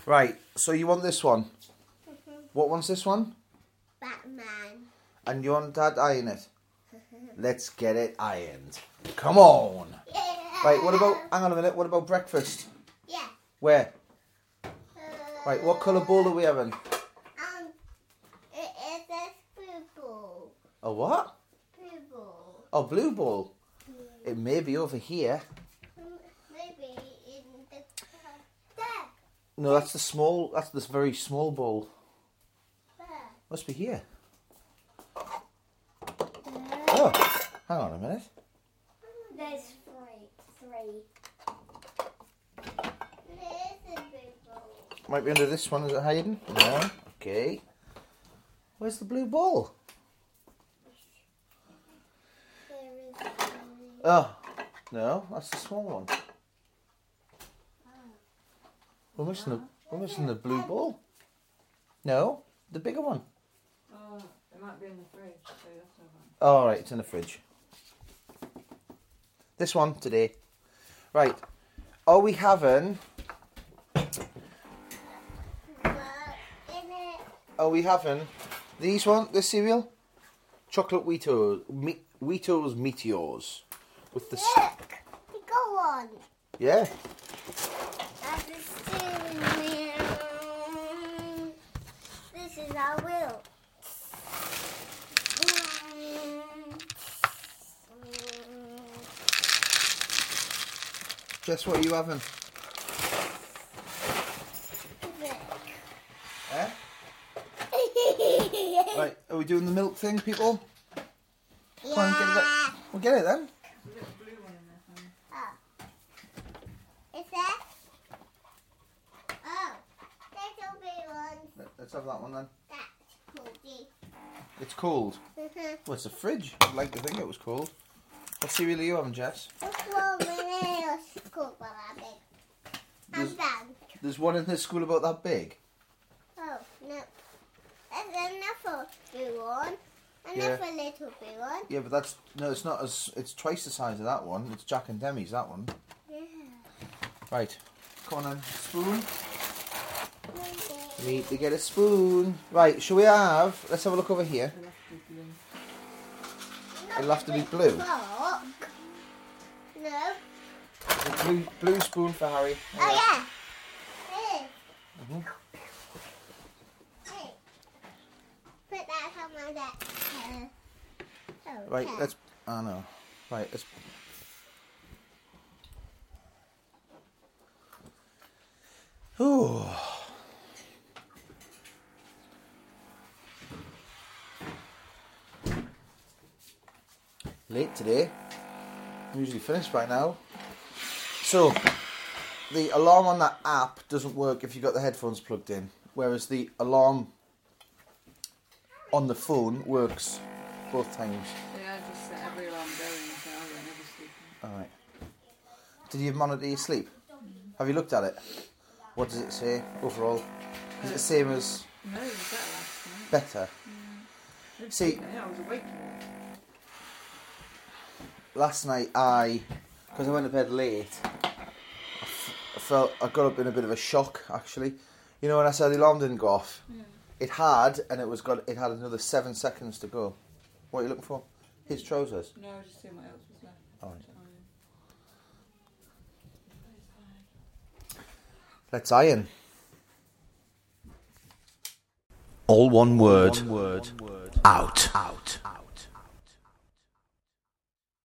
Right, so you want this one? What one's this one? Batman. And you want Dad to iron it? Let's get it ironed. Come on. Yeah. Right, what about, hang on a minute, what about breakfast? Yeah. Where? Right, what colour bowl are we having? It is a blue ball. A what? Blue ball. Oh, blue bowl. It may be over here. Maybe in the there. No, that's the small, that's this very small bowl. There. Must be here. There. Oh, hang on a minute. There's three. There's a blue ball. Might be under this one, is it hiding? No. Okay. Where's the blue ball? There is three. Oh, no, that's the small one. We're missing the blue ball. No, the bigger one. Oh, it might be in the fridge. So that's all right. Oh, right, it's in the fridge. This one today. Right. Are we having... Are we having these one, this cereal? Chocolate Wheatos. Wheatos Meteors. With the... Look, go on. Yeah. That's the steering wheel. This is our wheel. Guess what are you having? Eh? Right, are we doing the milk thing, people? Come on, get it. We'll get it then. There's a little blue one in there. Oh. Is there? Oh. There's a big one. Let's have that one then. That's cookie. It's cold. Mm-hmm. Well, it's a fridge. I'd like to think it was cold. What cereal are you having, Jess? This one is cool, but I'm big. I'm There's- done. There's one in this school about that big. Oh, no. There's another blue one. Another little blue one. Yeah, but that's... No, it's not as... It's twice the size of that one. It's Jack and Demi's, that one. Yeah. Right. Come on then. Spoon. We need to get a spoon. Right, shall we have... Let's have a look over here. It'll have to be blue. It'll have to be blue. No. The blue spoon for Harry. Oh, yeah. Here. Mhm. Hey. Put that on my desk. Oh, Right, okay. let's... I know. Right, let's... Ooh. Late today. I'm usually finished by now. So, the alarm on that app doesn't work if you've got the headphones plugged in, whereas the alarm on the phone works both times. Yeah, I just set every alarm going so I won't ever sleep. Alright. Did you monitor your sleep? Have you looked at it? What does it say overall? Is it the same as No, it was better last night. better? See, Yeah, I was awake. last night because I went to bed late, I got up in a bit of a shock actually. You know when I said the alarm didn't go off? Yeah. It had, and it had another 7 seconds to go. What are you looking for? His trousers. No, I was just seeing what else was left. Alright. So, Let's iron. All one word. Out.